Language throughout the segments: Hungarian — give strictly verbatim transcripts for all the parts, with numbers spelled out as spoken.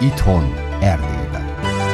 Itthon, Erdélyben.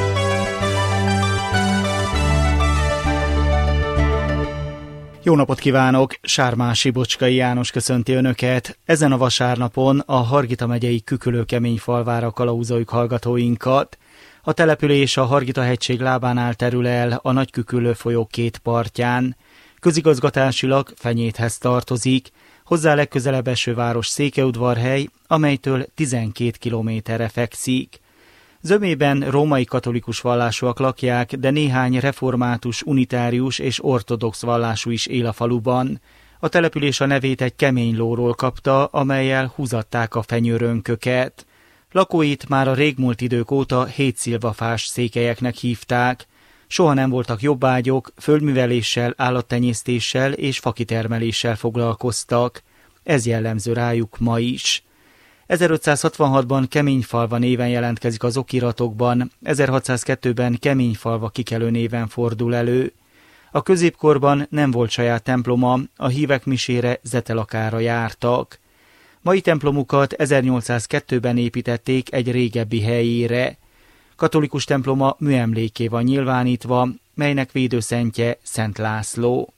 Jó napot kívánok! Sármási Bocskai János köszönti Önöket. Ezen a vasárnapon a Hargita megyei Küküllő-Keményfalvára kalauzoljuk hallgatóinkat. A település a Hargita-hegység lábánál terül el a Nagy-Küküllő folyó két partján. Közigazgatásilag Fenyéthez tartozik, hozzá legközelebb eső város Székelyudvarhely, amelytől tizenkét kilométerre fekszik. Zömében római katolikus vallásúak lakják, de néhány református, unitárius és ortodox vallású is él a faluban. A település a nevét egy kemény lóról kapta, amellyel húzatták a fenyőrönköket. Lakóit már a régmúlt idők óta hétszilvafás székelyeknek hívták. Soha nem voltak jobbágyok, földműveléssel, állattenyésztéssel és fakitermeléssel foglalkoztak. Ez jellemző rájuk ma is. ezerötszázhatvanhatban Keményfalva néven jelentkezik az okiratokban, ezerhatszázkettőben Keményfalva kikelő néven fordul elő. A középkorban nem volt saját temploma, a hívek misére zetelakára jártak. Mai templomukat ezernyolcszázkettőben építették egy régebbi helyére. Katolikus temploma műemlékké van nyilvánítva, melynek védőszentje Szent László.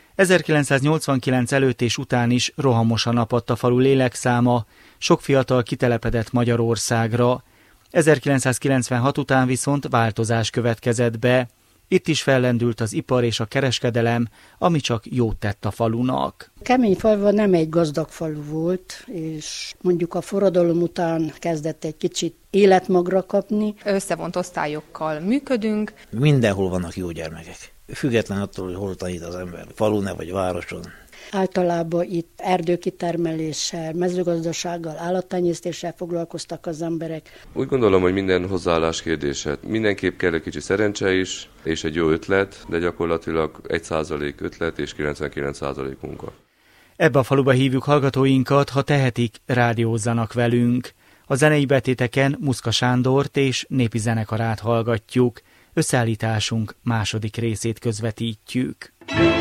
ezerkilencszáznyolcvankilenc előtt és után is rohamosan apadt a falu lélekszáma, sok fiatal kitelepedett Magyarországra. ezerkilencszázkilencvenhat után viszont változás következett be. Itt is fellendült az ipar és a kereskedelem, ami csak jót tett a falunak. Keményfalva nem egy gazdag falu volt, és mondjuk a forradalom után kezdett egy kicsit életmagra kapni. Összevont osztályokkal működünk. Mindenhol vannak jó gyermekek. Független attól, hogy hol tanít az ember, falun vagy városon. Általában itt erdőkitermeléssel, mezőgazdasággal, állattenyésztéssel foglalkoztak az emberek. Úgy gondolom, hogy minden hozzáállás kérdése. Mindenképp kell egy kicsi szerencse is, és egy jó ötlet, de gyakorlatilag egy százalék ötlet és kilencvenkilenc százalék munka. Ebbe a faluba hívjuk hallgatóinkat, ha tehetik, rádiózzanak velünk. A zenei betéteken Muszka Sándort és népi zenekarát hallgatjuk. Összeállításunk második részét közvetítjük.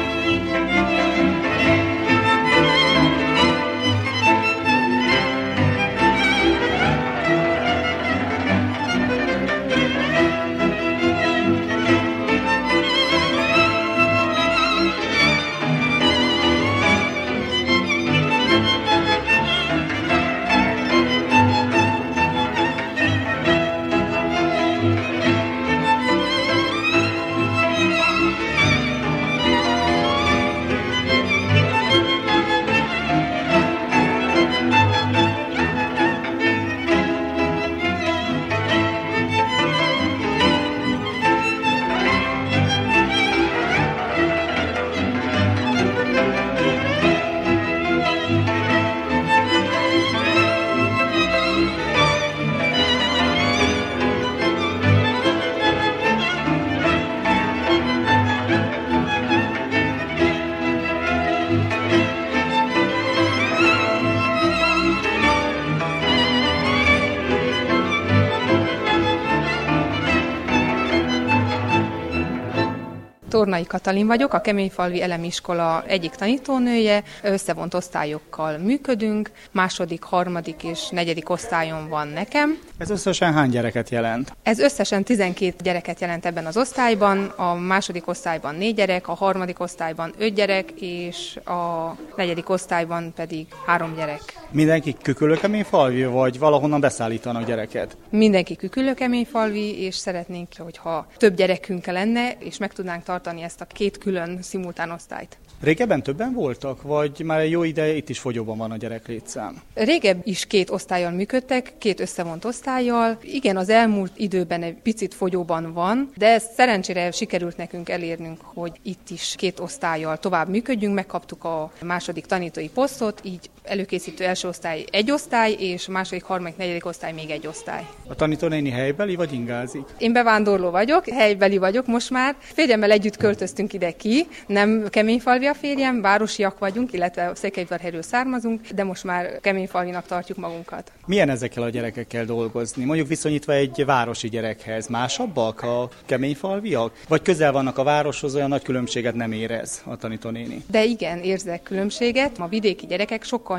Tornai Katalin vagyok, a Keményfalvi Elemiskola egyik tanítónője, összevont osztályokkal működünk, második, harmadik és negyedik osztályon van nekem. Ez összesen hány gyereket jelent? Ez összesen tizenkét gyereket jelent ebben az osztályban, a második osztályban négy gyerek, a harmadik osztályban öt gyerek, és a negyedik osztályban pedig három gyerek. Mindenki Küküllő-Keményfalvi, vagy valahonnan beszállítanak gyereket? Mindenki Küküllő-Keményfalvi, és szeretnénk, hogyha több gyerekünk lenne, és meg tudnánk tartani ezt a két külön szimultán osztályt. Régebben többen voltak, vagy már egy jó ideje itt is fogyóban van a gyereklétszám? Régebb is két osztállyal működtek, két összevont osztállyal. Igen, az elmúlt időben egy picit fogyóban van, de szerencsére sikerült nekünk elérnünk, hogy itt is két osztállyal tovább működjünk. Megkaptuk a második tanítói posztot, így előkészítő első osztály egy osztály, és második, harmadik, negyedik osztály még egy osztály. A tanítónéni helybeli vagy ingázik? Én bevándorló vagyok, helybeli vagyok most már. Férjemmel együtt költöztünk ide ki, nem Keményfalvi a férjem, városiak vagyunk, illetve Székelyudvarhelyről származunk, de most már Keményfalvinak tartjuk magunkat. Milyen ezekkel a gyerekekkel dolgozni? Mondjuk viszonyítva egy városi gyerekhez, másabbak a keményfalviak? Vagy közel vannak a városhoz, olyan nagy különbséget nem érez a tanítónéni? De igen, érzek különbséget. A vidéki gyerekek sokkal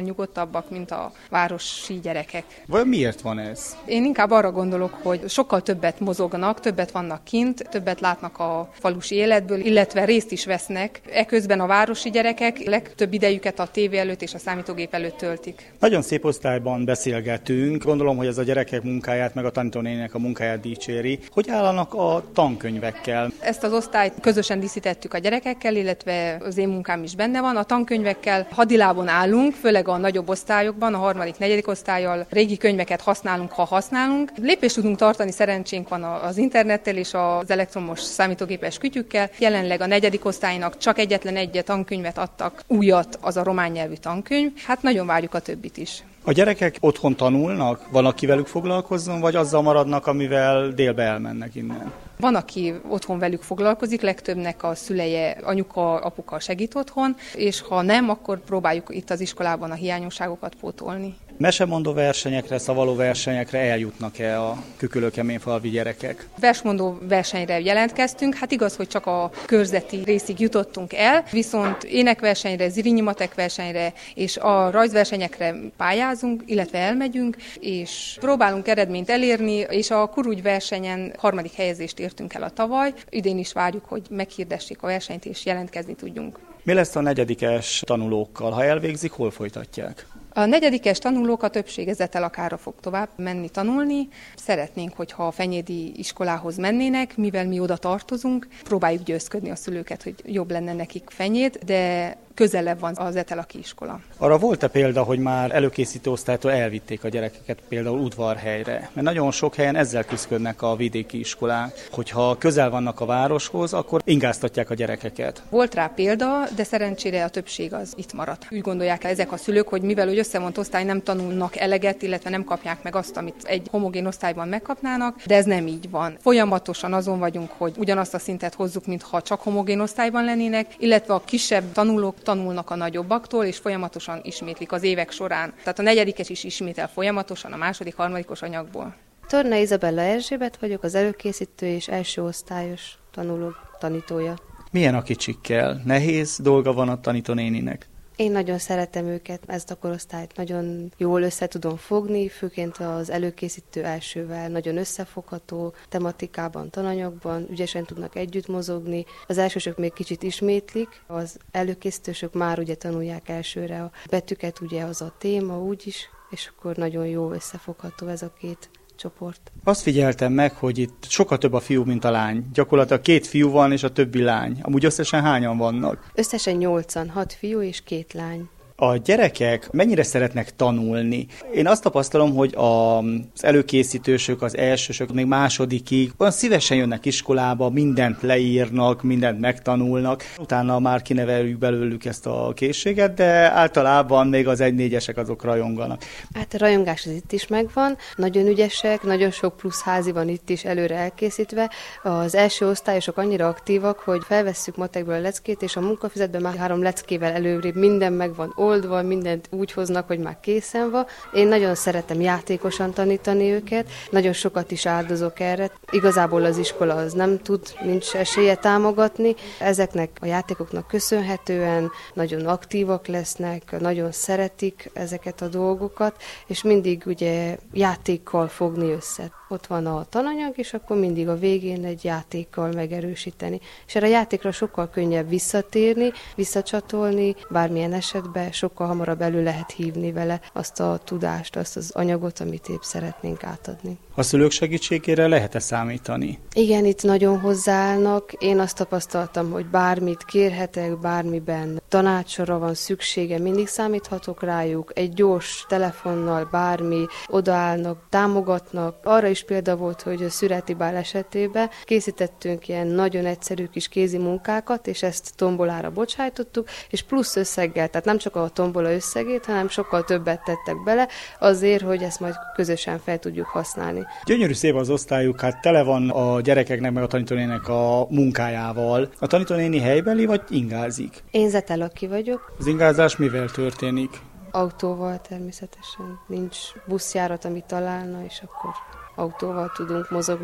nyugodtabbak, mint a városi gyerekek. Vajon miért van ez? Én inkább arra gondolok, hogy sokkal többet mozognak, többet vannak kint, többet látnak a falusi életből, illetve részt is vesznek. Eközben a városi gyerekek legtöbb idejüket a tévé előtt és a számítógép előtt töltik. Nagyon szép osztályban beszélgetünk. Gondolom, hogy ez a gyerekek munkáját, meg a tanítónéninek a munkáját dicséri. Hogy állanak a tankönyvekkel? Ezt az osztályt közösen díszítettük a gyerekekkel, illetve az én munkám is benne van. A tankönyvekkel hadilábon állunk, főleg a nagyobb osztályokban, a harmadik, negyedik osztállyal régi könyveket használunk, ha használunk. Lépést tudunk tartani, szerencsénk van az internettel és az elektromos számítógépes kütyükkel. Jelenleg a negyedik osztálynak csak egyetlen egy tankönyvet adtak, újat, az a román nyelvű tankönyv. Hát nagyon várjuk a többit is. A gyerekek otthon tanulnak? Van, aki velük foglalkozzon, vagy azzal maradnak, amivel délbe elmennek innen? Van, aki otthon velük foglalkozik, legtöbbnek a szüleje, anyuka, apuka segít otthon, és ha nem, akkor próbáljuk itt az iskolában a hiányosságokat pótolni. Mesemondó versenyekre, szavaló versenyekre eljutnak-e a kükülőkeményfalvi gyerekek? Versmondó versenyre jelentkeztünk, hát igaz, hogy csak a körzeti részig jutottunk el, viszont énekversenyre, zirinyi matek versenyre és a rajzversenyekre pályázunk, illetve elmegyünk, és próbálunk eredményt elérni, és a Kurugy versenyen harmadik helyezést értünk el a tavaly. Idén is várjuk, hogy meghirdessék a versenyt és jelentkezni tudjunk. Mi lesz a negyedikes tanulókkal? Ha elvégzik, hol folytatják? A negyedikes tanulók a többsége Zetelakára fog tovább menni tanulni. Szeretnénk, hogyha a fenyédi iskolához mennének, mivel mi oda tartozunk. Próbáljuk győzködni a szülőket, hogy jobb lenne nekik Fenyéd, de közelebb van az Zetelaki iskola. Arra volt-e példa, hogy már előkészítő osztálytól elvitték a gyerekeket például Udvarhelyre? Mert nagyon sok helyen ezzel küzdködnek a vidéki iskolák, hogyha közel vannak a városhoz, akkor ingáztatják a gyerekeket. Volt rá példa, de szerencsére a többség az itt maradt. Úgy gondolják ezek a szülők, hogy mivel hogy összevont osztály nem tanulnak eleget, illetve nem kapják meg azt, amit egy homogén osztályban megkapnának, de ez nem így van. Folyamatosan azon vagyunk, hogy ugyanazt a szintet hozzuk, mintha csak homogén osztályban lennének, illetve a kisebb tanulók tanulnak a nagyobbaktól, és folyamatosan ismétlik az évek során. Tehát a negyedikes is ismétel folyamatosan a második, harmadikos anyagból. Torna Izabella Erzsébet vagyok, az előkészítő és első osztályos tanuló tanítója. Milyen a kicsikkel? Nehéz dolga van a tanítónéninek? Én nagyon szeretem őket, ezt a korosztályt nagyon jól össze tudom fogni, főként az előkészítő elsővel nagyon összefogható, tematikában, tananyagban, ügyesen tudnak együtt mozogni. Az elsősök még kicsit ismétlik, az előkészítősök már ugye tanulják elsőre a betűket, ugye az a téma úgyis, és akkor nagyon jó összefogható ez a két csoport. Azt figyeltem meg, hogy itt sokkal több a fiú, mint a lány. Gyakorlatilag két fiú van, és a többi lány. Amúgy összesen hányan vannak? Összesen nyolcan, hat fiú és két lány. A gyerekek mennyire szeretnek tanulni? Én azt tapasztalom, hogy az előkészítősök, az elsősök, még másodikig olyan szívesen jönnek iskolába, mindent leírnak, mindent megtanulnak. Utána már kineveljük belőlük ezt a készséget, de általában még az egy-négyesek azok rajonganak. Hát a rajongás az itt is megvan, nagyon ügyesek, nagyon sok plusz házi van itt is előre elkészítve. Az első osztályosok annyira aktívak, hogy felvesszük matekből a leckét, és a munkafüzetben már három leckével előrébb minden megvan oldva, mindent úgy hoznak, hogy már készen van. Én nagyon szeretem játékosan tanítani őket, nagyon sokat is áldozok erre. Igazából az iskola az nem tud, nincs esélye támogatni. Ezeknek a játékoknak köszönhetően nagyon aktívak lesznek, nagyon szeretik ezeket a dolgokat, és mindig ugye játékkal fogni össze. Ott van a tananyag, és akkor mindig a végén egy játékkal megerősíteni. És erre a játékra sokkal könnyebb visszatérni, visszacsatolni, bármilyen esetben sokkal hamarabb elő lehet hívni vele azt a tudást, azt az anyagot, amit épp szeretnénk átadni. A szülők segítségére lehet-e számítani? Igen, itt nagyon hozzáállnak. Én azt tapasztaltam, hogy bármit kérhetek, bármiben tanácsra van szüksége, mindig számíthatok rájuk. Egy gyors telefonnal bármi, odaállnak, támogatnak. Arra is példa volt, hogy a Szüreti Bál esetében készítettünk ilyen nagyon egyszerű kis kézi munkákat, és ezt tombolára bocsájtottuk, és plusz összeggel, tehát nem csak a tombola összegét, hanem sokkal többet tettek bele, azért, hogy ezt majd közösen fel tudjuk használni. Gyönyörű szép az osztályuk, hát tele van a gyerekeknek meg a tanítónének a munkájával. A tanítónéni helybeli vagy ingázik? Én Zetelaki vagyok. Az ingázás mivel történik? Autóval természetesen. Nincs buszjárat, amit találna, és akkor autóval tudunk mozogni.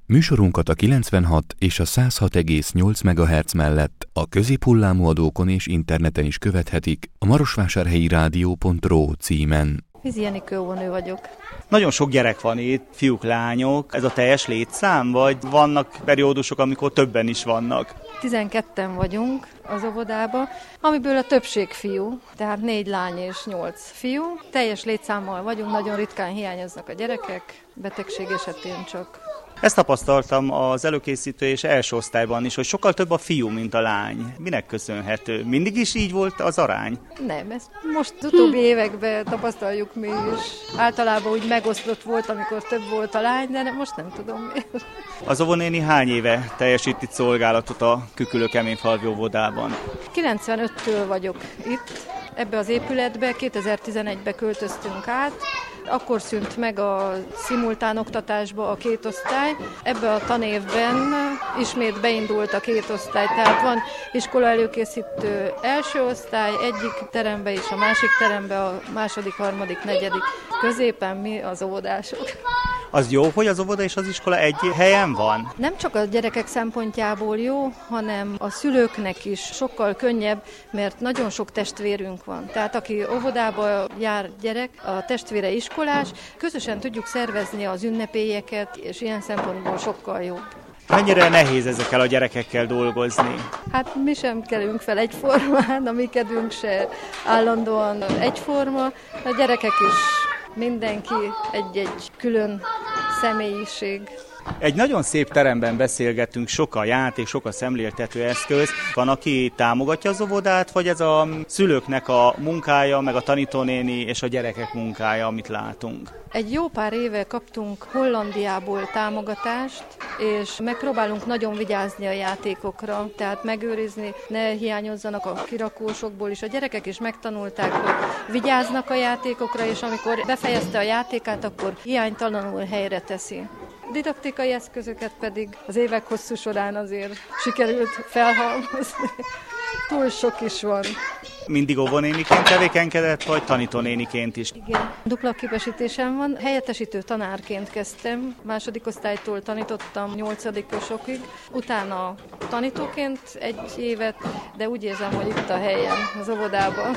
Műsorunkat a kilencvenhat és a száz hat egész nyolc megahertz mellett a középhullámú adókon és interneten is követhetik a marosvásárhelyi rádió pont ro címen. Vizi Enikő óvónő vagyok. Nagyon sok gyerek van itt, fiúk, lányok. Ez a teljes létszám, vagy vannak periódusok, amikor többen is vannak? tizenketten vagyunk az óvodában, amiből a többség fiú, tehát négy lány és nyolc fiú. Teljes létszámmal vagyunk, nagyon ritkán hiányoznak a gyerekek, betegség esetén csak. Ezt tapasztaltam az előkészítő és első osztályban is, hogy sokkal több a fiú, mint a lány. Minek köszönhető? Mindig is így volt az arány? Nem, ezt most az utóbbi években tapasztaljuk mi is. Általában úgy megosztott volt, amikor több volt a lány, de most nem tudom miért. Az óvónéni hány éve teljesít itt szolgálatot a Kükülő-Keményfalvi óvodában? kilencvenöttől vagyok itt, ebbe az épületbe, kétezer-tizenegyben költöztünk át. Akkor szűnt meg a szimultán oktatásba a két osztály. Ebben a tanévben ismét beindult a két osztály, tehát van iskola előkészítő első osztály, egyik terembe és a másik terembe, a második, harmadik, negyedik, középen mi az óvodások. Az jó, hogy az óvoda és az iskola egy helyen van? Nem csak a gyerekek szempontjából jó, hanem a szülőknek is sokkal könnyebb, mert nagyon sok testvérünk van. Tehát aki óvodába jár gyerek, a testvére iskolás, közösen tudjuk szervezni az ünnepélyeket, és ilyen szempontból sokkal jobb. Mennyire nehéz ezekkel a gyerekekkel dolgozni? Hát mi sem kelünk fel egyformán, a mi kedvünk se állandóan egyforma. A gyerekek is, mindenki egy-egy külön személyiség. Egy nagyon szép teremben beszélgetünk, sok a játék, sok a szemléltető eszköz. Van, aki támogatja az óvodát, vagy ez a szülőknek a munkája, meg a tanítónéni és a gyerekek munkája, amit látunk? Egy jó pár éve kaptunk Hollandiából támogatást, és megpróbálunk nagyon vigyázni a játékokra, tehát megőrizni, ne hiányozzanak a kirakósokból, és a gyerekek is megtanulták, hogy vigyáznak a játékokra, és amikor befejezte a játékát, akkor hiánytalanul helyre teszi. Didaktikai eszközöket pedig az évek hosszú során azért sikerült felhalmozni. Túl sok is van. Mindig óvónéniként tevékenykedett, vagy tanítónéniként is? Igen, dupla képesítésem van. Helyettesítő tanárként kezdtem. Második osztálytól tanítottam nyolcadikosokig. Utána tanítóként egy évet, de úgy érzem, hogy itt a helyem az óvodában.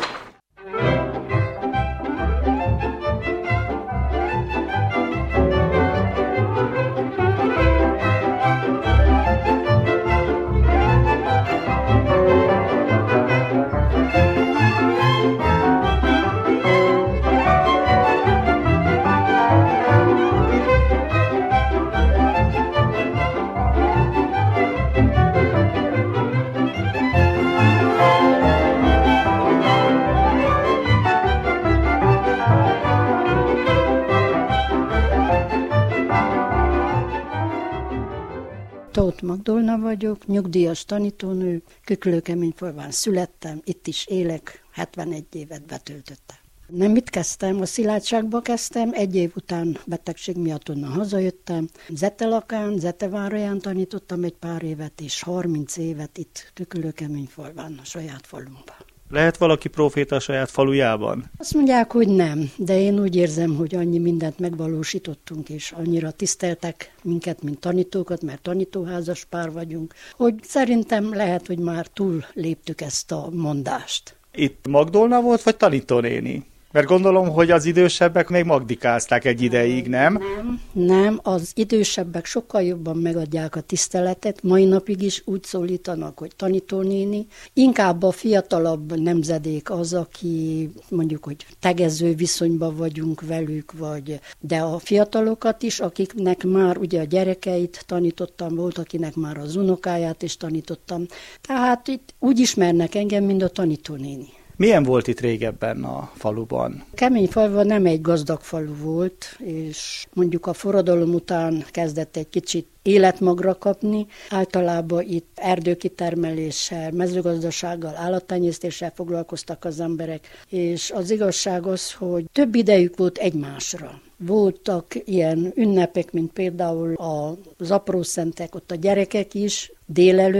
Tóth Magdolna vagyok, nyugdíjas tanítónő, Kükülő-Keményfalván születtem, itt is élek, hetvenegy évet betöltöttem. Nem itt kezdtem, a Szilágyságba kezdtem, egy év után betegség miatt onnan hazajöttem. Zetelakán, Zeteváraján tanítottam egy pár évet, és harminc évet itt Kükülő-Keményfalván, a saját falunkban. Lehet valaki proféta a saját falujában? Azt mondják, hogy nem, de én úgy érzem, hogy annyi mindent megvalósítottunk, és annyira tiszteltek minket, mint tanítókat, mert tanítóházas pár vagyunk, hogy szerintem lehet, hogy már túl léptük ezt a mondást. Itt Magdolna volt, vagy tanítónéni? Mert gondolom, hogy az idősebbek még magdikázták egy ideig, nem? Nem, nem, az idősebbek sokkal jobban megadják a tiszteletet, mai napig is úgy szólítanak, hogy tanítónéni. Inkább a fiatalabb nemzedék az, aki mondjuk, hogy tegező viszonyban vagyunk velük, vagy de a fiatalokat is, akiknek már ugye a gyerekeit tanítottam, volt, akinek már az unokáját is tanítottam. Tehát itt úgy ismernek engem, mint a tanítónéni. Milyen volt itt régebben a faluban? Keményfalva nem egy gazdag falu volt, és mondjuk a forradalom után kezdett egy kicsit életmagra kapni. Általában itt erdőkitermeléssel, mezőgazdasággal, állattenyésztéssel foglalkoztak az emberek, és az igazság az, hogy több idejük volt egymásra. Voltak ilyen ünnepek, mint például az aprószentek, ott a gyerekek is délelőtt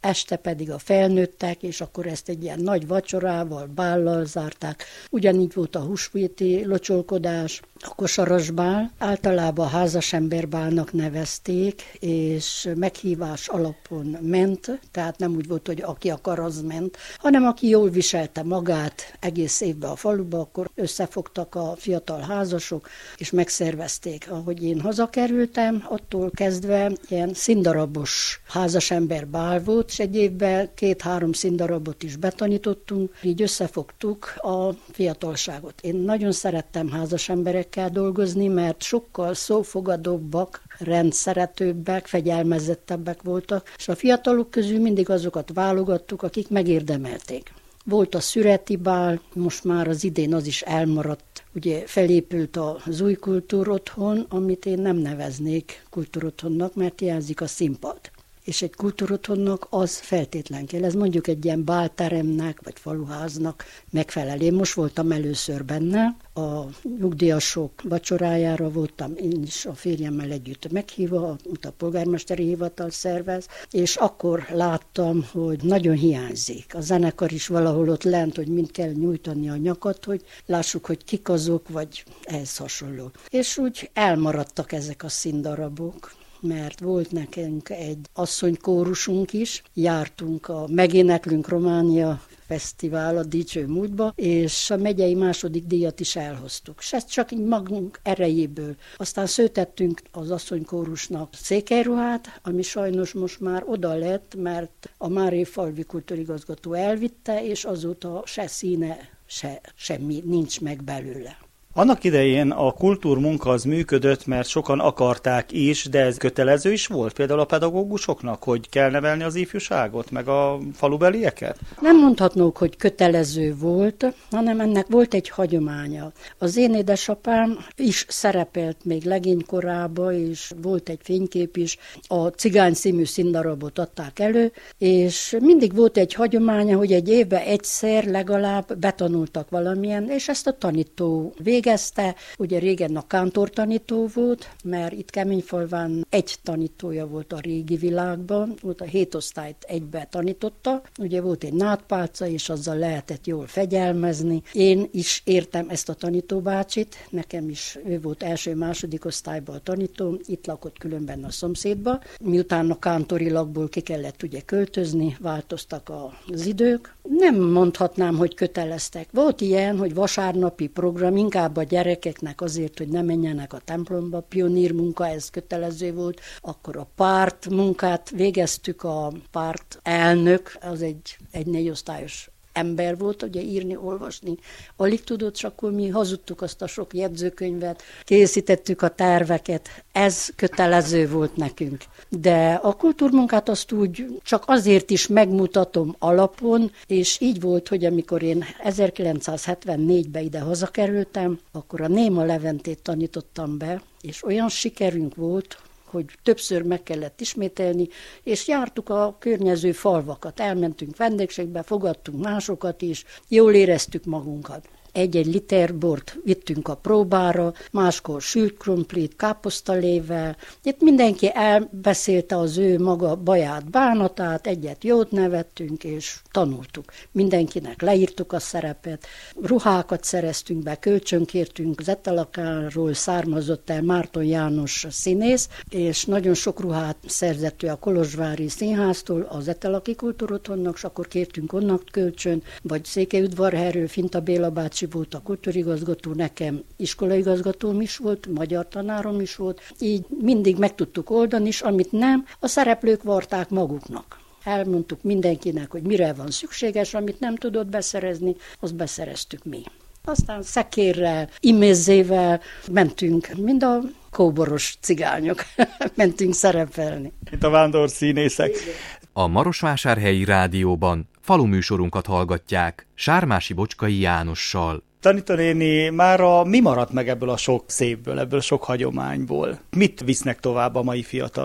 este pedig a felnőttek, és akkor ezt egy ilyen nagy vacsorával, bállal zárták. Ugyanígy volt a húsvéti locsolkodás, a kosarasbál, általában házasemberbálnak nevezték, és meghívás alapon ment, tehát nem úgy volt, hogy aki akar, az ment, hanem aki jól viselte magát egész évben a faluba, akkor összefogtak a fiatal házasok, és megszervezték. Ahogy én hazakerültem, attól kezdve ilyen színdarabos házasemberbál volt, és egy évben két-három színdarabot is betanítottunk, így összefogtuk a fiatalságot. Én nagyon szerettem házasemberekkel dolgozni, mert sokkal szófogadóbbak, rendszeretőbbek, fegyelmezettebbek voltak, és a fiatalok közül mindig azokat válogattuk, akik megérdemelték. Volt a szüreti bál, most már az idén az is elmaradt. Ugye felépült az új kultúrotthon, amit én nem neveznék kultúrotthonnak, mert hiányzik a színpad. És egy kultúrotthonnak az feltétlen kell. Ez mondjuk egy ilyen bálteremnek, vagy faluháznak megfelel. Én most voltam először benne, a nyugdíjasok vacsorájára voltam én is a férjemmel együtt meghívva, amit a polgármesteri hivatal szervez, és akkor láttam, hogy nagyon hiányzik. A zenekar is valahol ott lent, hogy mind kell nyújtani a nyakat, hogy lássuk, hogy kik azok, vagy ehhez hasonló. És úgy elmaradtak ezek a színdarabok, mert volt nekünk egy asszonykórusunk is, jártunk a Megéneklünk Románia fesztivál a Dicső Múltba, és a megyei második díjat is elhoztuk. És ezt csak így magunk erejéből. Aztán szőtettünk az asszonykórusnak székelyruhát, ami sajnos most már oda lett, mert a Márépfalvi kultúrigazgató elvitte, és azóta se színe, se semmi nincs meg belőle. Annak idején a kultúrmunka az működött, mert sokan akarták is, de ez kötelező is volt például a pedagógusoknak, hogy kell nevelni az ifjúságot, meg a falubelieket? Nem mondhatnunk, hogy kötelező volt, hanem ennek volt egy hagyománya. Az én édesapám is szerepelt még legénykorában, és volt egy fénykép is, a Cigány című színdarabot adták elő, és mindig volt egy hagyománya, hogy egy évben egyszer legalább betanultak valamilyen, és ezt a tanító végezte. Ugye régen a kántortanító volt, mert itt Keményfalván egy tanítója volt a régi világban, volt a hét osztályt egybe tanította, ugye volt egy nádpálca, és azzal lehetett jól fegyelmezni. Én is értem ezt a tanítóbácsit, nekem is ő volt első-második osztályban a tanító, itt lakott különben a szomszédba. Miután a kántorilagból ki kellett ugye költözni, változtak az idők. Nem mondhatnám, hogy köteleztek. Volt ilyen, hogy vasárnapi program, inkább a gyerekeknek azért, hogy ne menjenek a templomba, pionír munka, ez kötelező volt, akkor a párt munkát végeztük, a párt elnök, az egy, egy négyosztályos ember volt, ugye írni, olvasni alig tudott, és akkor mi hazudtuk azt a sok jegyzőkönyvet, készítettük a terveket, ez kötelező volt nekünk. De a kultúrmunkát azt úgy csak azért is megmutatom alapon, és így volt, hogy amikor én ezerkilencszázhetvennégyben ide hazakerültem, akkor a Néma Leventét tanítottam be, és olyan sikerünk volt, hogy többször meg kellett ismételni, és jártuk a környező falvakat, elmentünk vendégségbe, fogadtunk másokat is, jól éreztük magunkat. Egy-egy liter bort vittünk a próbára, máskor sült krumplit, káposztalével. Itt mindenki elbeszélte az ő maga baját, bánatát, egyet jót nevettünk, és tanultuk. Mindenkinek leírtuk a szerepet, ruhákat szereztünk be, kölcsönkértünk, az Etelakáról származott el Márton János színész, és nagyon sok ruhát szerzett ő a Kolozsvári Színháztól, az Etelaki Kultúrotthonnak, és akkor kértünk onnan kölcsön, vagy Székelyudvarhelyről Finta Béla bácsi volt a kultúrigazgató, nekem iskolaigazgatóm is volt, magyar tanárom is volt, így mindig meg tudtuk oldani, és amit nem, a szereplők varták maguknak. Elmondtuk mindenkinek, hogy mire van szükséges, amit nem tudott beszerezni, azt beszereztük mi. Aztán szekérrel, imézzével mentünk, mind a kóboros cigányok, mentünk szerepelni. Itt a vándorszínészek. A Marosvásárhelyi Rádióban faluműsorunkat hallgatják Sármási Bocskai Jánossal. Tanítónéni, mára mi maradt meg ebből a sok szépből, ebből a sok hagyományból? Mit visznek tovább a mai fiatalok?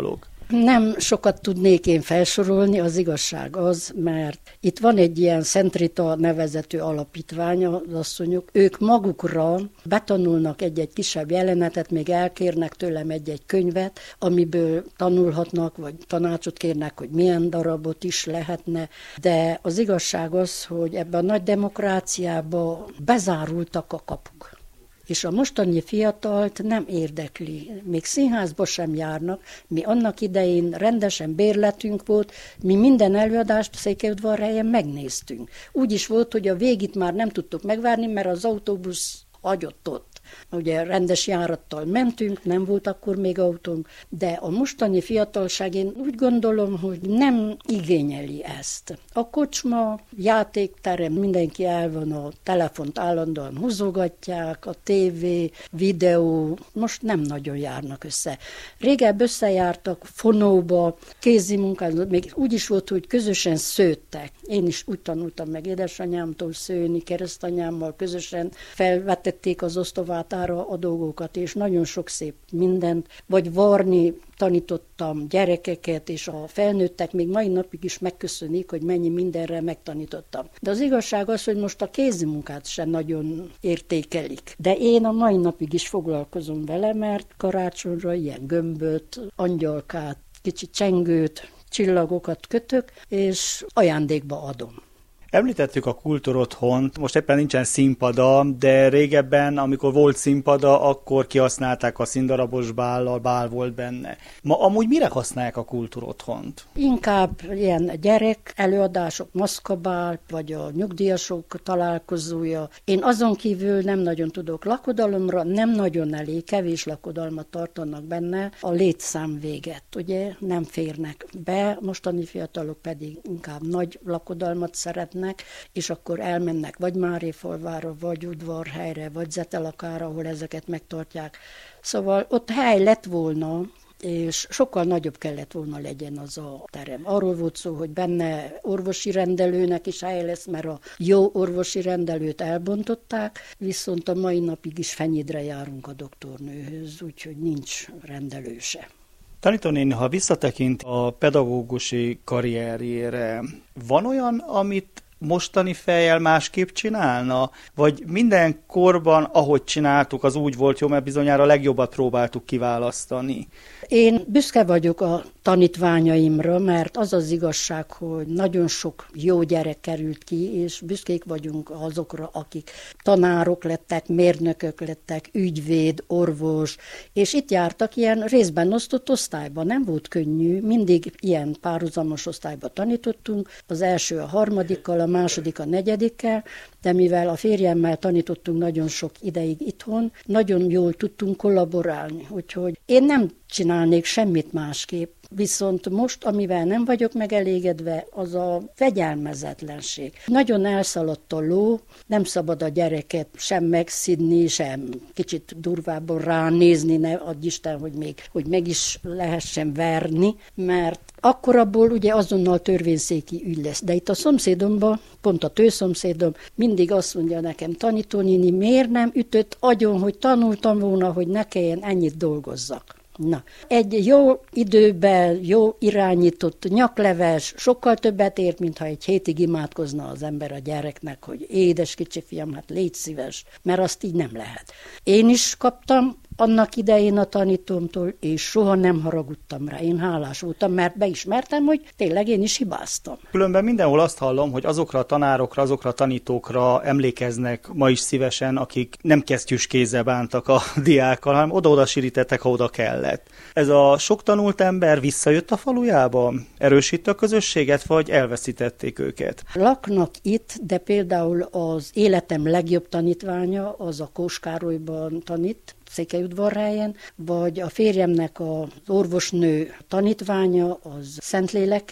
Nem sokat tudnék én felsorolni, az igazság az, mert itt van egy ilyen Szent Rita nevezetű alapítvány, az asszonyok, ők magukra betanulnak egy-egy kisebb jelenetet, még elkérnek tőlem egy-egy könyvet, amiből tanulhatnak, vagy tanácsot kérnek, hogy milyen darabot is lehetne, de az igazság az, hogy ebben a nagy demokráciába bezárultak a kapuk. És a mostani fiatalt nem érdekli. Még színházba sem járnak. Mi annak idején rendesen bérletünk volt, mi minden előadást Székelyudvarhelyen megnéztünk. Úgy is volt, hogy a végét már nem tudtuk megvárni, mert az autóbusz hagyott ott. Ugye rendes járattal mentünk, nem volt akkor még autónk, de a mostani fiatalság, én úgy gondolom, hogy nem igényeli ezt. A kocsma, játékterem, mindenki el van, a telefont állandóan húzogatják, a tévé, videó, most nem nagyon járnak össze. Régebb összejártak fonóba, kézi munkát, még úgy is volt, hogy közösen szőttek. Én is úgy tanultam meg édesanyámtól szőni, keresztanyámmal közösen felvetették az osztovátára a dolgokat, és nagyon sok szép mindent, vagy varni tanítottam gyerekeket, és a felnőttek még mai napig is megköszönik, hogy mennyi mindenre megtanítottam. De az igazság az, hogy most a kézi munkát sem nagyon értékelik. De én a mai napig is foglalkozom vele, mert karácsonyra ilyen gömböt, angyalkát, kicsit csengőt, csillagokat kötök, és ajándékba adom. Említettük a Kultúrotthont, most éppen nincsen színpada, de régebben, amikor volt színpada, akkor kihasználták a színdarabos bállal, bál volt benne. Ma amúgy mire használják a Kultúrotthont? Inkább ilyen gyerek előadások, maszkabál, vagy a nyugdíjasok találkozója. Én azon kívül nem nagyon tudok lakodalomra, nem nagyon elég, kevés lakodalmat tartanak benne, a létszám véget, ugye nem férnek be, mostani fiatalok pedig inkább nagy lakodalmat szeretnek, és akkor elmennek vagy Máréfalvára, vagy Udvarhelyre, vagy Zetelakára, ahol ezeket megtartják. Szóval ott hely lett volna, és sokkal nagyobb kellett volna legyen az a terem. Arról volt szó, hogy benne orvosi rendelőnek is hely lesz, mert a jó orvosi rendelőt elbontották, viszont a mai napig is Fenyidre járunk a doktornőhöz, úgyhogy nincs rendelő se. Tanítónéni, ha visszatekint a pedagógusi karrierjére, van olyan, amit mostani fejjel másképp csinálna? Vagy minden korban, ahogy csináltuk, az úgy volt jó, mert bizonyára a legjobbat próbáltuk kiválasztani? Én büszke vagyok a tanítványaimra, mert az az igazság, hogy nagyon sok jó gyerek került ki, és büszkék vagyunk azokra, akik tanárok lettek, mérnökök lettek, ügyvéd, orvos, és itt jártak ilyen részben osztott osztályban. Nem volt könnyű, mindig ilyen párhuzamos osztályba tanítottunk, az első a harmadikkal, a második a negyedikkel, de mivel a férjemmel tanítottunk nagyon sok ideig itthon, nagyon jól tudtunk kollaborálni, úgyhogy én nem csinálnék semmit másképp. Viszont most, amivel nem vagyok megelégedve, az a fegyelmezetlenség. Nagyon elszaladt a ló, nem szabad a gyereket sem megszidni, sem kicsit durvábban ránézni, ne adj Isten, hogy még hogy meg is lehessen verni, mert akkor abból ugye azonnal törvényszéki ügy lesz. De itt a szomszédomban, pont a tőszomszédom mindig azt mondja nekem, tanítónéni, miért nem ütött agyon, hogy tanultam volna, hogy ne kelljen ennyit dolgozzak. Na, egy jó időben, jó irányított nyakleves sokkal többet ért, mintha egy hétig imádkozna az ember a gyereknek, hogy édes kicsi fiam, hát légy szíves, mert azt így nem lehet. Én is kaptam annak idején a tanítómtól, és soha nem haragudtam rá. Én hálás voltam, mert beismertem, hogy tényleg én is hibáztam. Különben mindenhol azt hallom, hogy azokra a tanárokra, azokra a tanítókra emlékeznek ma is szívesen, akik nem kesztyűs kézzel bántak a diákkal, hanem oda-oda sirítettek, ha oda kellett. Ez a sok tanult ember visszajött a falujába? Erősíti a közösséget, vagy elveszítették őket? Laknak itt, de például az életem legjobb tanítványa az a Kós Károlyban tanít, Székelyudvarhelyen, vagy a férjemnek az orvosnő tanítványa az Szentléleken,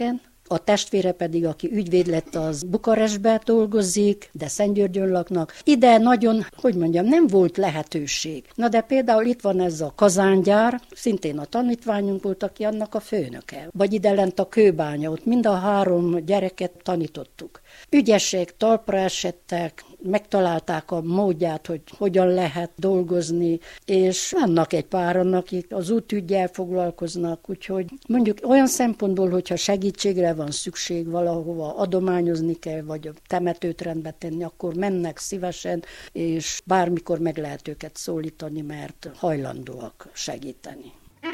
a testvére pedig, aki ügyvéd lett, az Bukarestben dolgozik, de Szentgyörgyön laknak. Ide nagyon, hogy mondjam, nem volt lehetőség. Na de például itt van ez a kazángyár, szintén a tanítványunk volt, aki annak a főnöke. Vagy ide lent a kőbánya, ott mind a három gyereket tanítottuk. Ügyesek, talpra esettek, megtalálták a módját, hogy hogyan lehet dolgozni, és vannak egy páran, akik az útüggyel foglalkoznak, úgyhogy mondjuk olyan szempontból, hogyha segítségre van szükség, valahova adományozni kell, vagy a temetőt rendbe tenni, akkor mennek szívesen, és bármikor meg lehet őket szólítani, mert hajlandóak segíteni.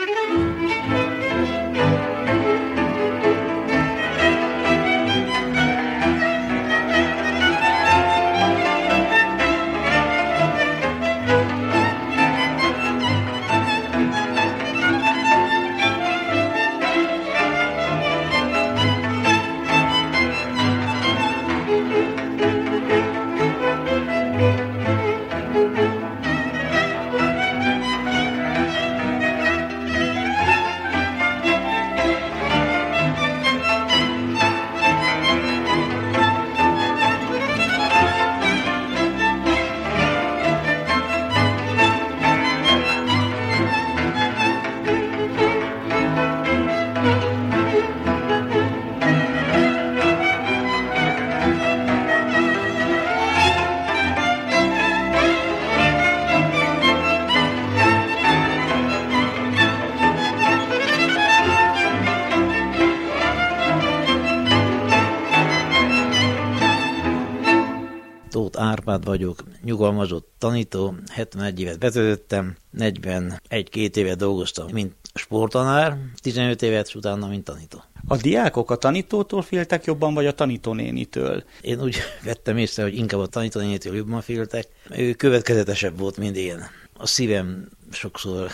Tóth Árpád vagyok, nyugalmazott tanító, hetvenegy évet betöltöttem, negyvenegy-két évet dolgoztam, mint sporttanár, tizenöt évet, és utána, mint tanító. A diákok a tanítótól féltek jobban, vagy a tanítónénitől? Én úgy vettem észre, hogy inkább a tanítónénitől jobban féltek. Ő következetesebb volt, mint én. A szívem sokszor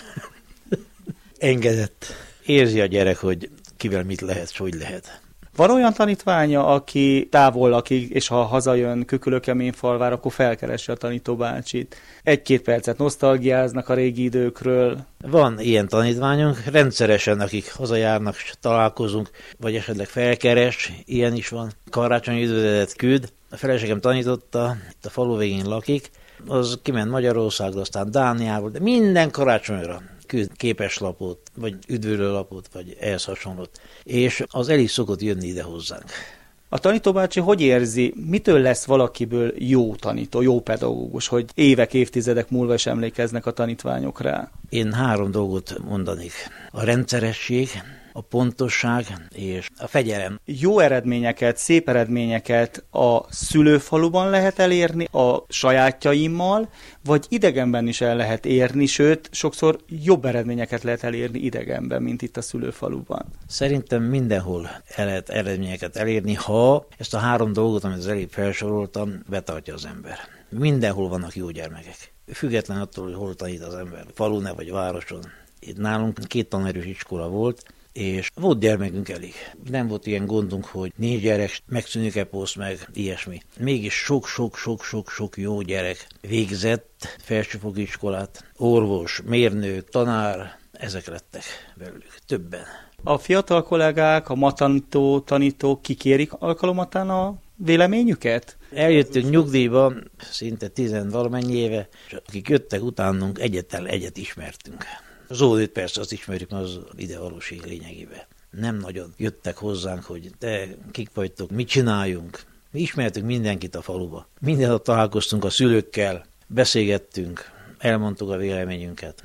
engedett. Érzi a gyerek, hogy kivel mit lehet, és hogy lehet. Van olyan tanítványa, aki távol lakik, és ha hazajön Kükülőkeményfalvára, akkor felkeresi a tanítóbácsit. Egy-két percet nosztalgiáznak a régi időkről. Van ilyen tanítványunk, rendszeresen, akik hazajárnak, találkozunk, vagy esetleg felkeres, ilyen is van. Karácsonyi üdvözletet küld. A feleségem tanította, itt a falu végén lakik, az kiment Magyarországra, aztán Dániából, de minden karácsonyra küld képeslapot, vagy üdvözlőlapot, vagy ehhez hasonlót. És az el is szokott jönni ide hozzánk. A tanítóbácsi hogy érzi, mitől lesz valakiből jó tanító, jó pedagógus, hogy évek, évtizedek múlva is emlékeznek a tanítványok rá? Én három dolgot mondanék. A rendszeresség, a pontosság és a fegyelem. Jó eredményeket, szép eredményeket a szülőfaluban lehet elérni a sajátjaimmal, vagy idegenben is el lehet érni, sőt, sokszor jobb eredményeket lehet elérni idegenben, mint itt a szülőfaluban. Szerintem mindenhol el lehet eredményeket elérni, ha ezt a három dolgot, amit az előbb felsoroltam, betartja az ember. Mindenhol vannak jó gyermekek. Független attól, hogy hol tanít az ember, falun vagy városon. Itt nálunk két tanerős iskola volt, és volt gyermekünk elég. Nem volt ilyen gondunk, hogy négy gyerek, megszűnik-e poszt, meg ilyesmi. Mégis sok-sok-sok-sok-sok jó gyerek végzett felsőfokú iskolát. Orvos, mérnök, tanár, ezek lettek belőlük, többen. A fiatal kollégák, a matanító, tanítók kikérik alkalomatán a véleményüket? Eljöttünk nyugdíjba, szinte tizenvalamennyi éve, és akik jöttek utánunk, egyetlen egyet ismertünk. Az óvét persze azt ismerjük, mert az idevalóség lényegében. Nem nagyon jöttek hozzánk, hogy te kik vagytok, mit csináljunk. Mi ismertük mindenkit a faluba. Mindenhol találkoztunk a szülőkkel, beszélgettünk, elmondtuk a véleményünket.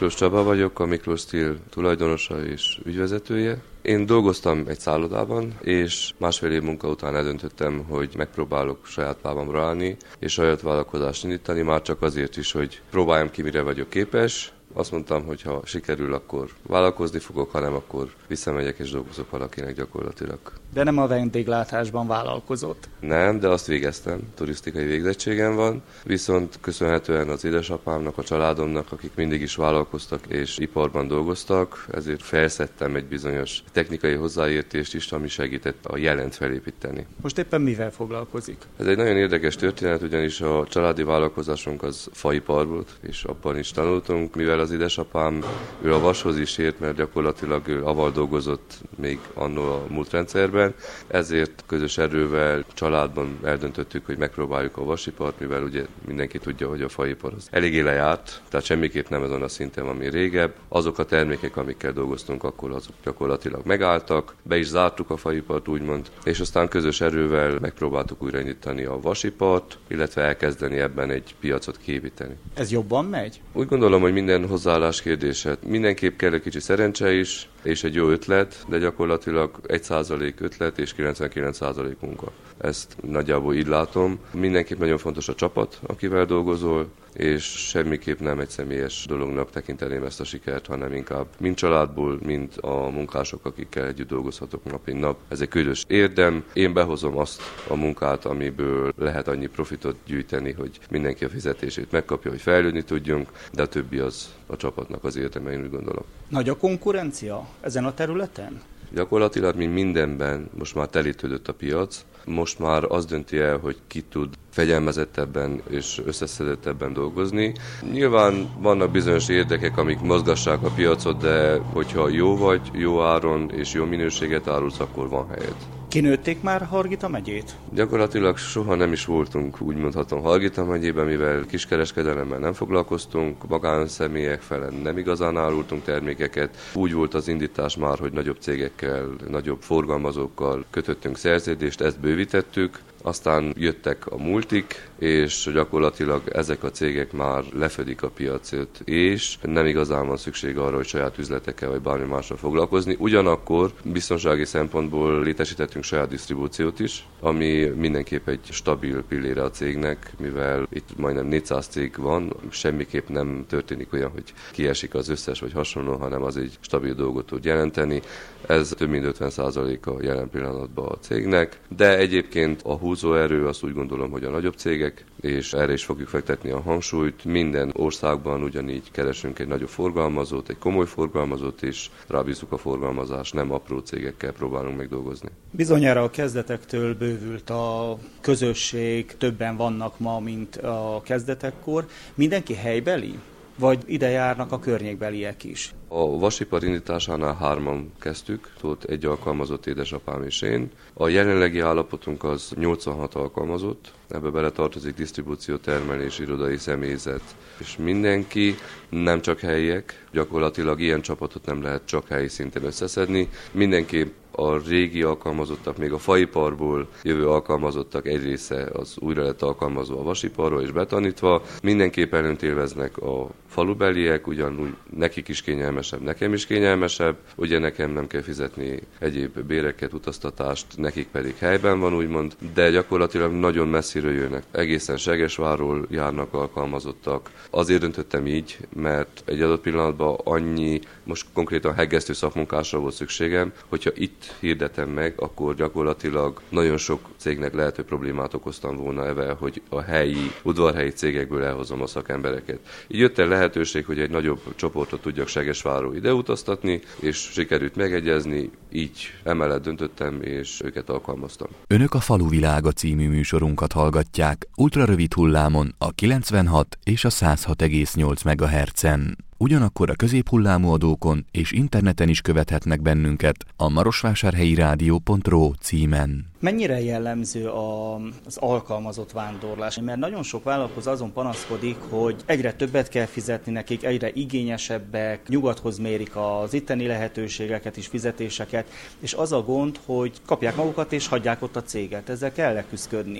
Miklós Csaba vagyok, a Miklós Steel tulajdonosa és ügyvezetője. Én dolgoztam egy szállodában, és másfél év munka után eldöntöttem, hogy megpróbálok saját lábamra állni, és saját vállalkozást indítani, már csak azért is, hogy próbáljam ki, mire vagyok képes. Azt mondtam, hogy ha sikerül, akkor vállalkozni fogok, ha nem, akkor visszamegyek és dolgozok valakinek gyakorlatilag. De nem a vendéglátásban vállalkozott? Nem, de azt végeztem, turisztikai végzettségem van, viszont köszönhetően az édesapámnak, a családomnak, akik mindig is vállalkoztak és iparban dolgoztak, ezért felszedtem egy bizonyos technikai hozzáértést is, ami segített a jelent felépíteni. Most éppen mivel foglalkozik? Ez egy nagyon érdekes történet, ugyanis a családi vállalkozásunk az faipar volt, és abban is tanultunk, mivel az édesapám, ő a vashoz is ért, mert gyakorlatilag ő aval dolgozott még annó a múlt rendszerben, ezért közös erővel családban eldöntöttük, hogy megpróbáljuk a vasipart, mivel ugye mindenki tudja, hogy a faipar az eléggé lejárt, tehát semmiképp nem azon a szinten, ami régebb. Azok a termékek, amikkel dolgoztunk akkor, azok gyakorlatilag megálltak, be is zártuk a faipart úgymond, és aztán közös erővel megpróbáltuk újraindítani a vasipart, illetve elkezdeni ebben egy piacot kiépíteni. Ez jobban megy? Úgy gondolom, hogy minden hozzáállás kérdése. Mindenképp kell egy kicsi szerencse is, és egy jó ötlet, de gyakorlatilag egy százalék ötlet és kilencvenkilenc százalék munka. Ezt nagyjából így látom. Mindenképp nagyon fontos a csapat, akivel dolgozol, és semmiképp nem egy személyes dolognak tekinteném ezt a sikert, hanem inkább mind családból, mind a munkások, akikkel együtt dolgozhatok nap, mint nap. Ez egy közös érdem. Én behozom azt a munkát, amiből lehet annyi profitot gyűjteni, hogy mindenki a fizetését megkapja, hogy fejlődni tudjunk, de a többi az a csapatnak az érdeme, én úgy gondolom. Nagy a konkurencia ezen a területen? Gyakorlatilag, mint mindenben, most már telítődött a piac. Most már az dönti el, hogy ki tud fegyelmezettebben és összeszedettebben dolgozni. Nyilván vannak bizonyos érdekek, amik mozgassák a piacot, de hogyha jó vagy, jó áron és jó minőséget árulsz, akkor van helyed. Kinőtték már Hargita megyét? Gyakorlatilag soha nem is voltunk, úgy mondhatom, Hargita megyében, mivel kiskereskedelemmel nem foglalkoztunk, magánszemélyek fele nem igazán árultunk termékeket. Úgy volt az indítás már, hogy nagyobb cégekkel, nagyobb forgalmazókkal kötöttünk szerződést, ezt bővítettük. Aztán jöttek a multik, és gyakorlatilag ezek a cégek már lefedik a piacot, és nem igazán van szükség arra, hogy saját üzletekkel vagy bármi mással foglalkozni. Ugyanakkor biztonsági szempontból létesítettünk saját disztribúciót is, ami mindenképp egy stabil pillére a cégnek, mivel itt majdnem négyszáz cég van, semmiképp nem történik olyan, hogy kiesik az összes vagy hasonló, hanem az egy stabil dolgot tud jelenteni. Ez több mint ötven százalék a jelen pillanatban a cégnek, de egyébként a húzóerő azt úgy gondolom, hogy a nagyobb cégek, és erre is fogjuk fektetni a hangsúlyt. Minden országban ugyanígy keresünk egy nagyobb forgalmazót, egy komoly forgalmazót, és rábízzuk a forgalmazást, nem apró cégekkel próbálunk megdolgozni. Bizonyára a kezdetektől bővült a közösség, többen vannak ma, mint a kezdetekkor. Mindenki helybeli? Vagy ide járnak a környékbeliek is? A vasipar indításánál hárman kezdtük, volt egy alkalmazott édesapám és én. A jelenlegi állapotunk az nyolcvanhat alkalmazott, ebbe bele tartozik disztribúció, termelés, irodai személyzet, és mindenki, nem csak helyiek, gyakorlatilag ilyen csapatot nem lehet csak helyi szinten összeszedni. Mindenki a régi alkalmazottak, még a faiparból jövő alkalmazottak egy része az újra lett alkalmazva a vasiparról és betanítva. Mindenképp előnyt élveznek a falubeliek, ugyanúgy nekik is kényelmesebb, nekem is kényelmesebb. Ugye nekem nem kell fizetni egyéb béreket, utaztatást, nekik pedig helyben van úgymond, de gyakorlatilag nagyon messziről jönnek. Egészen Segesvárról járnak alkalmazottak. Azért döntöttem így, mert egy adott pillanatban annyi, most konkrétan hegesztő szakmunkásra volt szükségem, hogyha itt hirdetem meg, akkor gyakorlatilag nagyon sok cégnek lehető problémát okoztam volna evel, hogy a helyi, udvarhelyi cégekből elhozom a szakembereket. Így jött el lehetőség, hogy egy nagyobb csoportot tudjak Segesvárról ide utaztatni, és sikerült megegyezni, így emellett döntöttem, és őket alkalmaztam. Önök a Faluvilága című műsorunkat hallgatják ultrarövid hullámon a kilencvenhat és a száz hat egész nyolc megahertzen. Ugyanakkor a középhullámú adókon és interneten is követhetnek bennünket a marosvásárhelyi rádió pont ro címen. Mennyire jellemző a, az alkalmazott vándorlás? Mert nagyon sok vállalkozó azon panaszkodik, hogy egyre többet kell fizetni nekik, egyre igényesebbek, nyugathoz mérik az itteni lehetőségeket és fizetéseket, és az a gond, hogy kapják magukat és hagyják ott a céget. Ezzel kell leküszködni.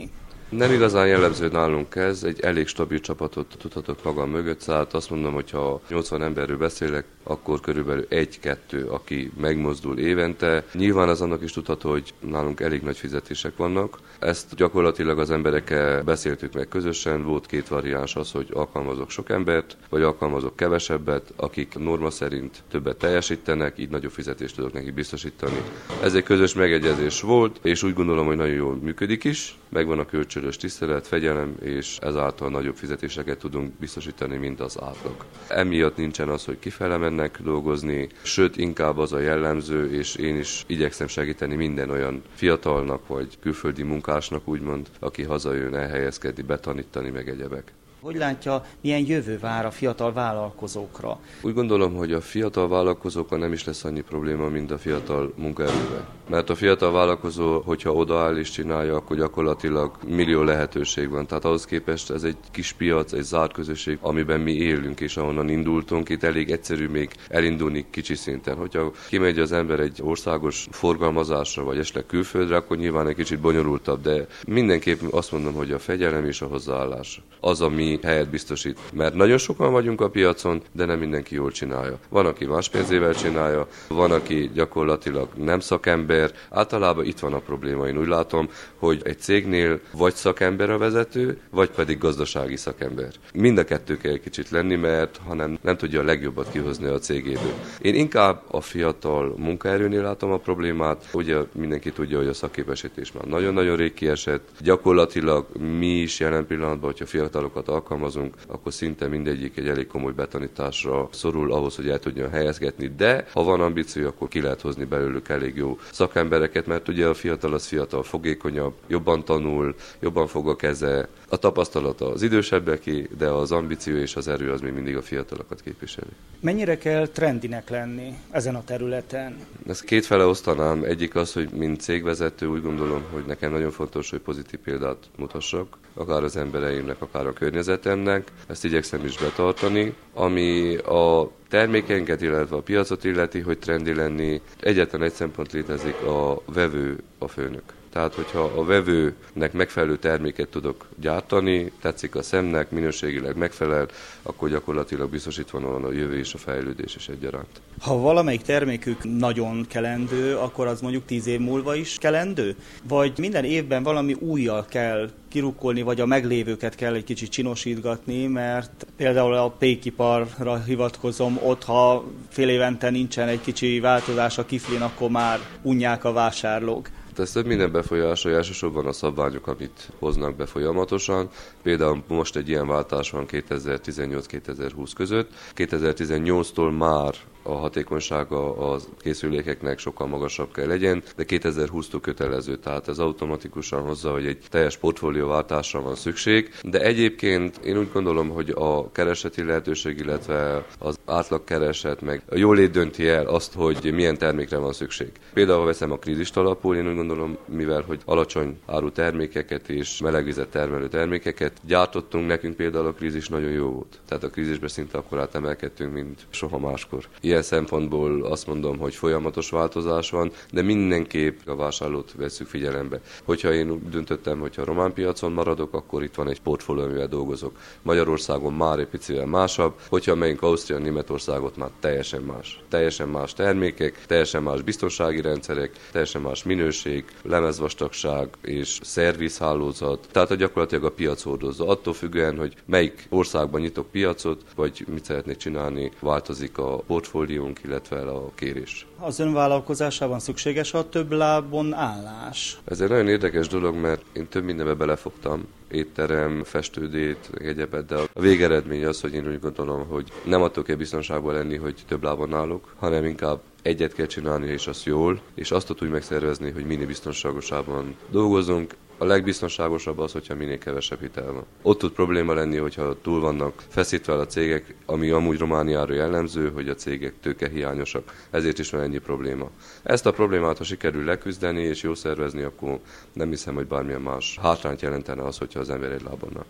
Nem igazán jellemző nálunk ez, egy elég stabil csapatot tudhatok magam mögött, szóval azt mondom, hogy ha nyolcvan emberről beszélek, akkor körülbelül egy-kettő, aki megmozdul évente. Nyilván az annak is tudható, hogy nálunk elég nagy fizetések vannak. Ezt gyakorlatilag az emberekkel beszéltük meg közösen, volt két variáns az, hogy alkalmazok sok embert, vagy alkalmazok kevesebbet, akik norma szerint többet teljesítenek, így nagyobb fizetést tudok neki biztosítani. Ez egy közös megegyezés volt, és úgy gondolom, hogy nagyon jól működik is. Megvan a kölcsönös tisztelet, fegyelem, és ezáltal nagyobb fizetéseket tudunk biztosítani, mint az átlag. Emiatt nincsen az, hogy kifele mennek dolgozni, sőt inkább az a jellemző, és én is igyekszem segíteni minden olyan fiatalnak, vagy külföldi munkásnak úgymond, aki hazajön elhelyezkedni, betanítani, meg egyebek. Hogy látja, milyen jövő vár a fiatal vállalkozókra? Úgy gondolom, hogy a fiatal vállalkozókkal nem is lesz annyi probléma, mint a fiatal munkaerővel. Mert a fiatal vállalkozó, hogyha odaáll és csinálja, akkor gyakorlatilag millió lehetőség van. Tehát ahhoz képest ez egy kis piac, egy zárt közösség, amiben mi élünk, és ahonnan indultunk. Itt elég egyszerű még elindulni kicsi szinten. Hogyha kimegy az ember egy országos forgalmazásra, vagy esetleg külföldre, akkor nyilván egy kicsit bonyolultabb, de mindenképp azt mondom, hogy a fegyelem és a hozzáállás az, ami helyet biztosít. Mert nagyon sokan vagyunk a piacon, de nem mindenki jól csinálja. Van, aki más pénzével csinálja, van, aki gyakorlatilag nem szakember. Általában itt van a probléma. Én úgy látom, hogy egy cégnél vagy szakember a vezető, vagy pedig gazdasági szakember. Mind a kettő kell egy kicsit lenni, mert hanem nem tudja a legjobbat kihozni a cégéből. Én inkább a fiatal munkaerőnél látom a problémát. Ugye mindenki tudja, hogy a szakképesítés már nagyon-nagyon rég kiesett. Gyakorlatilag mi is jelen pillanatban, hogyha fiatalokat alkalmazunk, akkor szinte mindegyik egy elég komoly betanításra szorul ahhoz, hogy el tudjon helyezkedni, de ha van ambíció, akkor ki lehet hozni belőlük elég jó szakembereket, mert ugye a fiatal az fiatal, fogékonyabb, jobban tanul, jobban fog a keze, a tapasztalata az idősebbeké, de az ambíció és az erő az még mindig a fiatalokat képviseli. Mennyire kell trendinek lenni ezen a területen? Ezt kétfele osztanám. Egyik az, hogy mint cégvezető úgy gondolom, hogy nekem nagyon fontos, hogy pozitív példát mutassak, akár az embereimnek, akár a környezetemnek. Ezt igyekszem is betartani. Ami a termékeinket, illetve a piacot illeti, hogy trendi lenni, egyetlen egy szempont létezik, a vevő a főnök. Tehát, hogyha a vevőnek megfelelő terméket tudok gyártani, tetszik a szemnek, minőségileg megfelel, akkor gyakorlatilag biztosítva van a jövő és a fejlődés is egyaránt. Ha valamelyik termékük nagyon kelendő, akkor az mondjuk tíz év múlva is kelendő? Vagy minden évben valami újjal kell kirukkolni, vagy a meglévőket kell egy kicsit csinosítgatni, mert például a pékiparra hivatkozom, ott ha fél évente nincsen egy kicsi változás a kiflin, akkor már unják a vásárlók. Ez több minden befolyásolja, elsősorban a szabványok, amit hoznak be folyamatosan. Például most egy ilyen váltás van kétezer-tizennyolc kétezer-húsz között. kétezer-tizennyolctól már a hatékonysága a készülékeknek sokkal magasabb kell legyen, de kétezer-húsztól kötelező, tehát ez automatikusan hozza, hogy egy teljes portfólióváltásra van szükség. De egyébként én úgy gondolom, hogy a kereseti lehetőség, illetve az átlagkereset meg a jólét dönti el azt, hogy milyen termékre van szükség. Például, ha veszem a krízist alapul, én úgy gondolom, mivel hogy alacsony áru termékeket és melegvizet termelő termékeket gyártottunk, nekünk például a krízis nagyon jó volt. Tehát a krízisben szinte akkorát emelkedtünk, mint soha máskor. Ilyen szempontból azt mondom, hogy folyamatos változás van, de mindenképp a vásárlót vesszük figyelembe. Hogyha én úgy döntöttem, hogyha a román piacon maradok, akkor itt van egy portfólió, amivel dolgozok. Magyarországon már egy picivel másabb, hogyha megyünk Ausztria, Németországot, már teljesen más. Teljesen más termékek, teljesen más biztonsági rendszerek, teljesen más minőség, lemezvastagság és szervizhálózat. Tehát a gyakorlatilag a piac hordozza. Attól függően, hogy melyik országban nyitok piacot, vagy mit szeretnék csinálni, változik a portfóliónk, illetve a kérés. Az önvállalkozásában szükséges a több lábon állás? Ez egy nagyon érdekes dolog, mert én több mindenbe belefogtam. Étterem, festődét, egyebet, de a végeredmény az, hogy én úgy gondolom, hogy nem attól kell biztonságban lenni, hogy több lábon állok, hanem inkább egyet kell csinálni, és azt jól, és azt tud úgy megszervezni, hogy minél biztonságosabban dolgozunk. A legbiztonságosabb az, hogyha minél kevesebb hitel van. Ott tud probléma lenni, hogyha túl vannak feszítve a cégek, ami amúgy Romániára jellemző, hogy a cégek tőkehiányosak. Ezért is van ennyi probléma. Ezt a problémát, ha sikerül leküzdeni és jól szervezni, akkor nem hiszem, hogy bármilyen más hátrányt jelentene az, hogyha az ember egy lábon áll.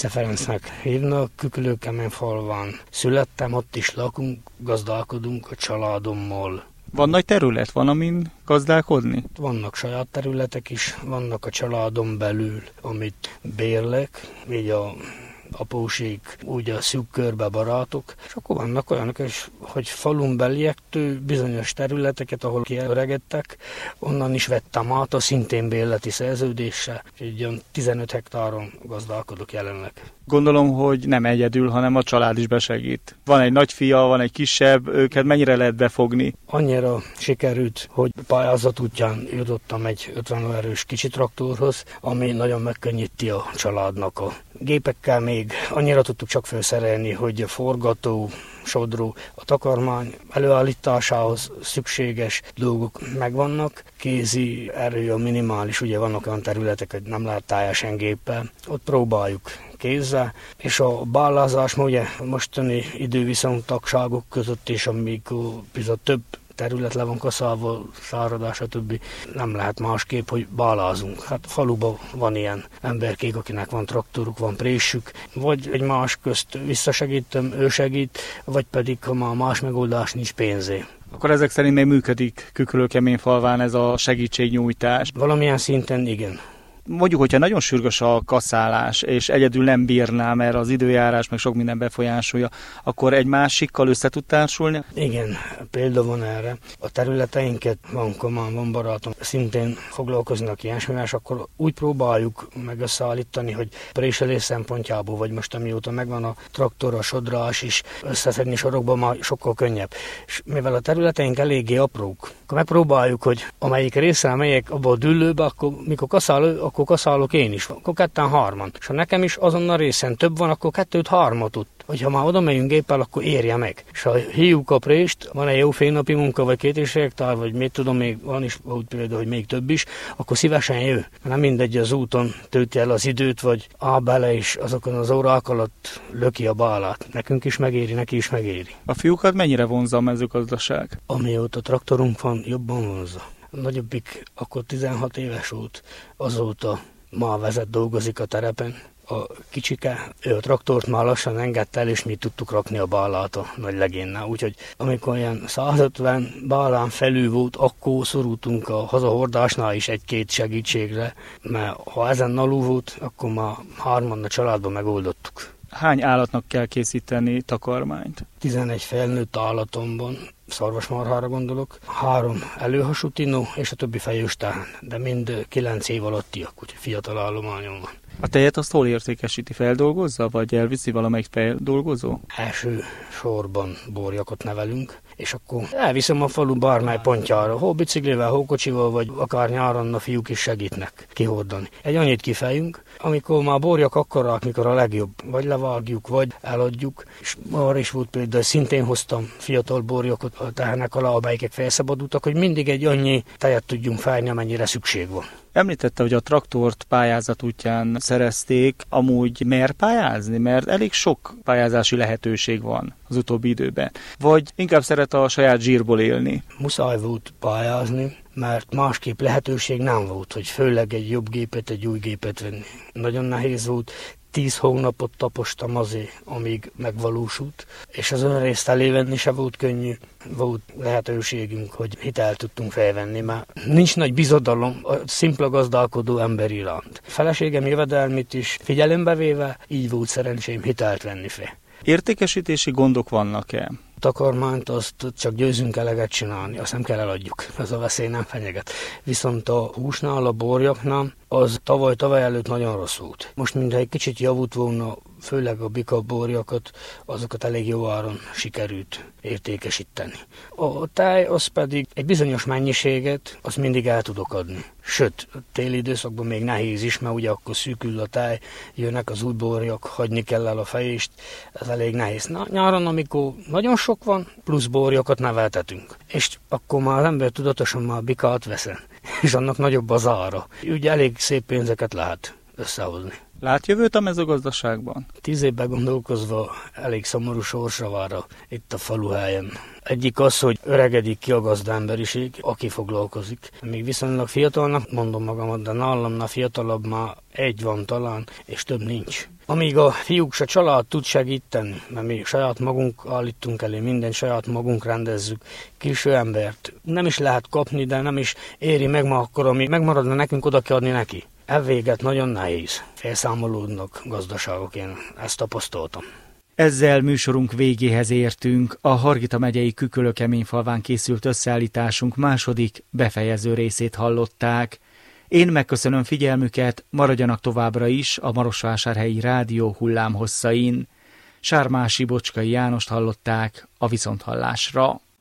Vince Ferencnek hívnak, Kükülő-Kemeny-falván születtem, ott is lakunk, gazdálkodunk a családommal. Van nagy terület, van amin gazdálkodni? Vannak saját területek is, vannak a családon belül, amit bérlek, így a apósék, úgy a szűk körbe barátok, és akkor vannak olyanok is, hogy falun beliektől bizonyos területeket, ahol kiöregedtek, onnan is vettem át a szintén bérleti szerződéssel, így tizenöt hektáron gazdálkodok jelenleg. Gondolom, hogy nem egyedül, hanem a család is besegít. Van egy nagyfia, van egy kisebb, őket mennyire lehet befogni? Annyira sikerült, hogy pályázat útján jutottam egy ötven lóerős kicsi traktorhoz, ami nagyon megkönnyíti a családnak a gépekkel még. Annyira tudtuk csak felszerelni, hogy a forgató, sodró, a takarmány előállításához szükséges dolgok megvannak. Kézi erő a minimális, ugye vannak olyan területek, hogy nem lehet teljesen géppel. Ott próbáljuk kézzel, és a bálázás, ugye mostani időviszontagságok között, és amikor bizony több terület le van kaszálva, száradás, a többi, nem lehet másképp, hogy bálázunk. Hát a faluban van ilyen emberkék, akinek van traktoruk, van présük, vagy egy más közt visszasegítem, ő segít, vagy pedig, ha már más megoldás nincs, pénzé. Akkor ezek szerint még működik Kükülő-Kemeny-falván ez a segítségnyújtás? Valamilyen szinten igen. Mondjuk, hogyha nagyon sürgős a kaszálás, és egyedül nem bírná, mert az időjárás meg sok minden befolyásolja, akkor egy másikkal össze tud társulni? Igen, példa van erre. A területeinket van komán, van barátom, szintén foglalkoznak ilyesmivel, és akkor úgy próbáljuk meg összeállítani, hogy préselés szempontjából, vagy most amióta megvan a traktor, a sodrás is, összeszedni sorokban már sokkal könnyebb. És mivel a területeink eléggé aprók, akkor megpróbáljuk, hogy amelyik részre megyek abba a düllőbe, akkor mikor kaszál, akkor kaszálok én is, akkor ketten hárman. És ha nekem is azon a részen több van, akkor kettőt hármat ott. Hogyha már oda megyünk géppel, akkor érje meg. És ha hívjuk a prést, van egy jó félnapi munka, vagy két és hektár, vagy mit tudom, még van is, úgy például, hogy még több is, akkor szívesen jön. Nem mindegy, az úton tölti el az időt, vagy áll bele, és azokon az órák alatt löki a bálát. Nekünk is megéri, neki is megéri. A fiúkat mennyire vonzza a mezőgazdaság? Amióta traktorunk van, jobban vonzza. A nagyobbik akkor tizenhat éves volt, azóta már vezet, dolgozik a terepen. A kicsike, ő a traktort már lassan engedte el, és mi tudtuk rakni a bálát a nagy legénnel. Úgyhogy amikor ilyen százötven bálán felül volt, akkor szorultunk a hazahordásnál is egy-két segítségre, mert ha ezen alul volt, akkor már hárman a családban megoldottuk. Hány állatnak kell készíteni takarmányt? tizenegy felnőtt állatomban, szarvasmarhára gondolok, három előhasú tinó, és a többi fejőstán, de mind kilenc év alattiak, úgyhogy fiatal állományon van. A tejet azt hol értékesíti, feldolgozza, vagy elviszi valamelyik feldolgozó? Első sorban borjakot nevelünk, és akkor elviszem a falu bármely pontjára, hol biciklivel, hol kocsival, vagy akár nyáron a fiúk is segítnek kihordani. Egy annyit kifejünk, amikor már borjak akkorák, mikor a legjobb, vagy levágjuk, vagy eladjuk, és arra is volt például, szintén hoztam fiatal borjakot a tehenek alá, amelyek felszabadultak, hogy mindig egy annyi tejet tudjunk fejni, amennyire szükség van. Említette, hogy a traktort pályázat útján szerezték, amúgy mer pályázni, mert elég sok pályázási lehetőség van az utóbbi időben. Vagy inkább szeret a saját zsírból élni? Muszáj volt pályázni, mert másképp lehetőség nem volt, hogy főleg egy jobb gépet, egy új gépet venni. Nagyon nehéz volt. Tíz hónapot tapostam azért, amíg megvalósult, és az önrészt elévenni se volt könnyű. Volt lehetőségünk, hogy hitelt tudtunk felvenni, mert nincs nagy bizodalom a szimpla gazdálkodó ember iránt. A feleségem jövedelmét is figyelembe véve, így volt szerencsém hitelt venni fel. Értékesítési gondok vannak-e? Takarmányt azt csak győzünk eleget csinálni, azt nem kell eladjuk, az a veszély nem fenyeget. Viszont a húsnál, a borjaknál az tavaly-tavaly előtt nagyon rossz volt. Most mintha egy kicsit javult volna, főleg a bika borjakat, azokat elég jó áron sikerült értékesíteni. A tej az pedig egy bizonyos mennyiséget, azt mindig el tudok adni. Sőt, a téli időszakban még nehéz is, mert ugye akkor szűkül a tej, jönnek az új borjak, hagyni kell el a fejést, ez elég nehéz. Na, nyáron, amikor nagyon sok van, plusz borjakat neveltetünk. És akkor már az ember tudatosan már bikát veszel, és annak nagyobb az ára. Ugye elég szép pénzeket lehet összehozni. Lát jövőt a mezőgazdaságban? Tíz évben gondolkozva elég szomorú sorsa vár itt a faluhelyen. Egyik az, hogy öregedik ki a gazdaemberiség, aki foglalkozik. Még viszonylag fiatalnak mondom magamat, de nálamnál fiatalabb már egy van talán, és több nincs. Amíg a fiúk se család tud segíteni, mert mi saját magunk állítunk elé, minden saját magunk rendezzük, külső embert nem is lehet kapni, de nem is éri meg ma akkor, ami megmaradna nekünk, oda kell adni neki. Elvéget nagyon nehéz. Felszámolódnak gazdaságok, én ezt tapasztaltam. Ezzel műsorunk végéhez értünk. A Hargita megyei Kükölő-Keményfalván készült összeállításunk második, befejező részét hallották. Én megköszönöm figyelmüket, maradjanak továbbra is a Marosvásárhelyi Rádió hullámhosszain. Sármási Bocskai Jánost hallották a viszonthallásra.